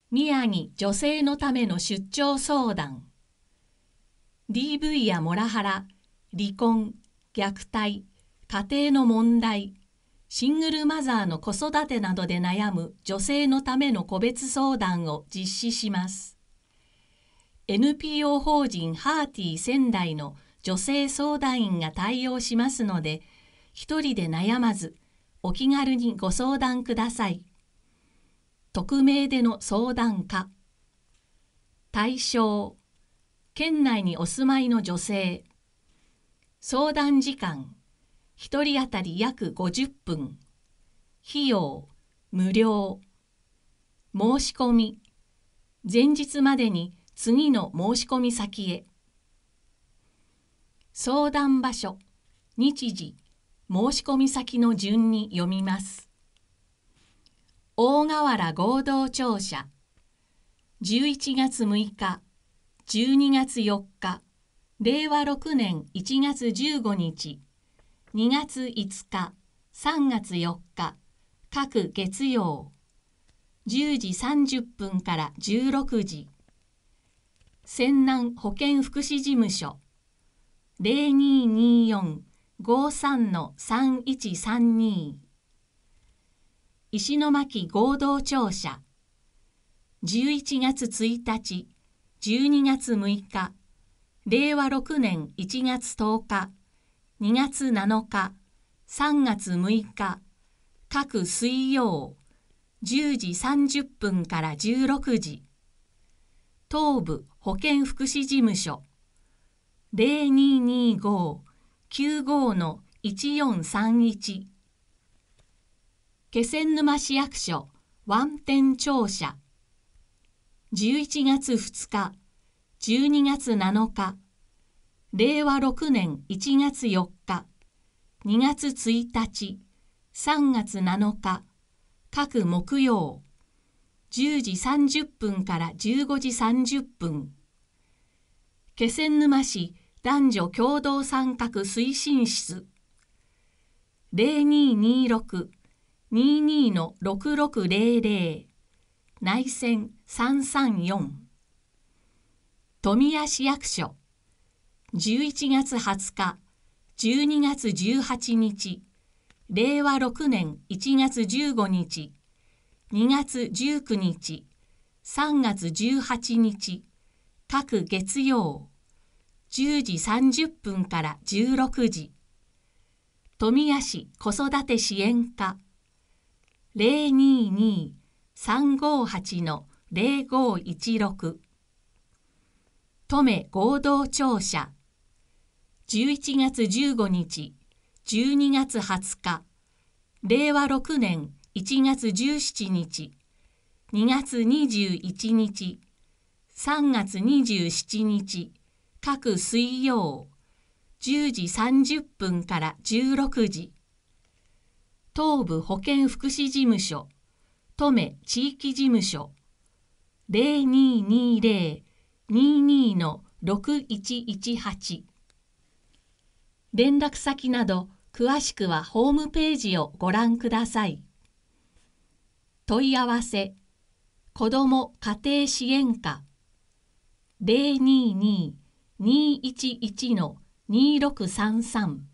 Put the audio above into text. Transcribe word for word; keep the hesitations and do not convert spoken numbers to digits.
宮城女性のための出張相談。 ディーブイ やモラハラ、離婚、虐待、家庭の問題、シングルマザーの子育てなどで悩む女性のための個別相談を実施します。エヌピーオー 法人ハーティー仙台の女性相談員が対応しますので、一人で悩まず、お気軽にご相談ください。匿名での相談可。対象、県内にお住まいの女性。相談時間、一人当たり約ごじゅっぷん。費用、無料。申し込み、前日までに次の申し込み先へ。相談場所、日時、申し込み先の順に読みます。大河原合同庁舎、じゅういちがつむいか、じゅうにがつよっか、れいわろくねんいちがつじゅうごにち、にがついつか、さんがつよっか、各月曜、じゅうじさんじゅっぷんからじゅうろくじ。泉南保健福祉事務所、ゼロにーにーよん ごーさん さんいちさんに。石巻合同庁舎、じゅういちがつついたち、じゅうにがつむいか、れいわろくねんいちがつとおか、にがつなのか、さんがつむいか、各水曜、じゅうじさんじゅっぷんからじゅうろくじ。東部保健福祉事務所、ゼロにーにーご きゅうご いちよんさんいち。気仙沼市役所湾店庁舎、じゅういちがつふつか、じゅうにがつなのか、れいわろくねんいちがつよっか、にがつついたち、さんがつなのか、各木曜、じゅうじさんじゅっぷんからじゅうごじさんじゅっぷん。気仙沼市男女共同参画推進室、ゼロにーにーろく にーにー ろくろくゼロゼロ、内線さんさんよん。富谷市役所、じゅういちがつはつか、じゅうにがつじゅうはちにち、れいわろくねんいちがつじゅうごにち、にがつじゅうくにち、さんがつじゅうはちにち、各月曜、じゅうじさんじゅっぷんからじゅうろくじ。富谷市子育て支援課、ゼロにーにー さんごはち ゼロごいちろく。登米合同庁舎、じゅういちがつじゅうごにち、じゅうにがつはつか、れいわろくねんいちがつじゅうしちにち、にがつにじゅういちにち、さんがつにじゅうしちにち、各水曜、じゅうじさんじゅっぷんからじゅうろくじ。東部保健福祉事務所、登米地域事務所、ゼロにーにーゼロ にーにー ろくいちいちはち。連絡先など詳しくはホームページをご覧ください。問い合わせ、子ども家庭支援課、ゼロにーにー にーいちいち にーろくさんさん。